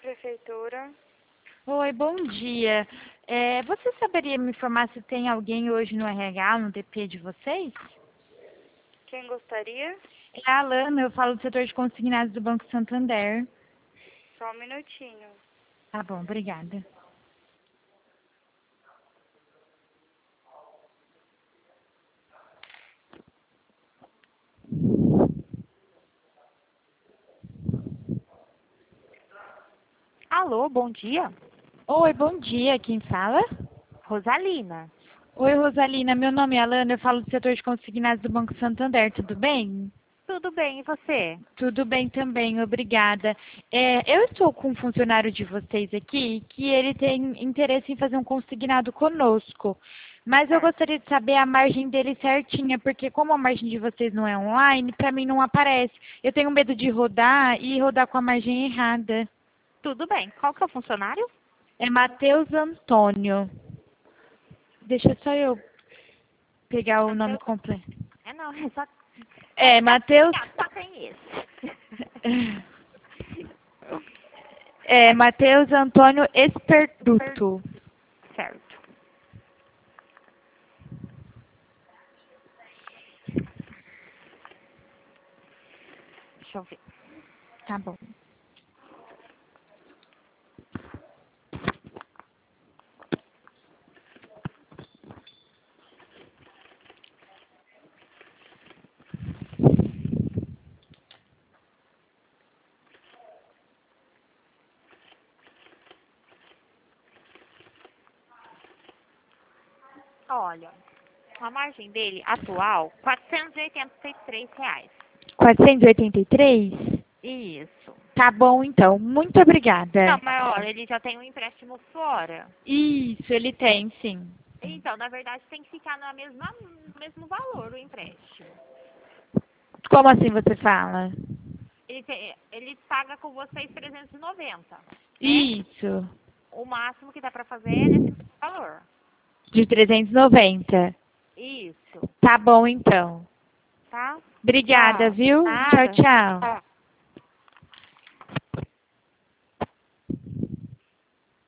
Prefeitura. Oi, bom dia. Você saberia me informar se tem alguém hoje no RH, no DP de vocês? Quem gostaria? É a Alana, eu falo do setor de consignados do Banco Santander. Só um minutinho. Tá bom, obrigada. Alô, bom dia. Oi, bom dia. Quem fala? Rosalina. Oi, Rosalina. Meu nome é Alana, eu falo do setor de consignados do Banco Santander. Tudo bem? Tudo bem, e você? Tudo bem também, obrigada. Eu estou com um funcionário de vocês aqui que ele tem interesse em fazer um consignado conosco, mas eu Certo. gostaria de saber a margem dele certinha, porque como a margem de vocês não é online, para mim não aparece. Eu tenho medo de rodar e rodar com a margem errada. Tudo bem. Qual que é o funcionário? É Matheus Antônio. Deixa só eu pegar o nome Matheus. completo. Não, é só. É, Matheus. Só tem esse. É, Matheus Antônio Esperduto. Certo. Deixa eu ver. Tá bom. Olha, a margem dele atual, R$ 483. R$ 483? Isso. Tá bom, então. Muito obrigada. Não, mas olha, ele já tem um empréstimo fora. Isso, ele tem, sim. Então, na verdade, tem que ficar no mesmo valor o empréstimo. Como assim você fala? Ele paga com vocês 390, né? Isso, O máximo que dá pra fazer é nesse valor. de 390. Isso, Tá bom, então. tá? Obrigada, Tchau. viu? Tchau, Nada. tchau.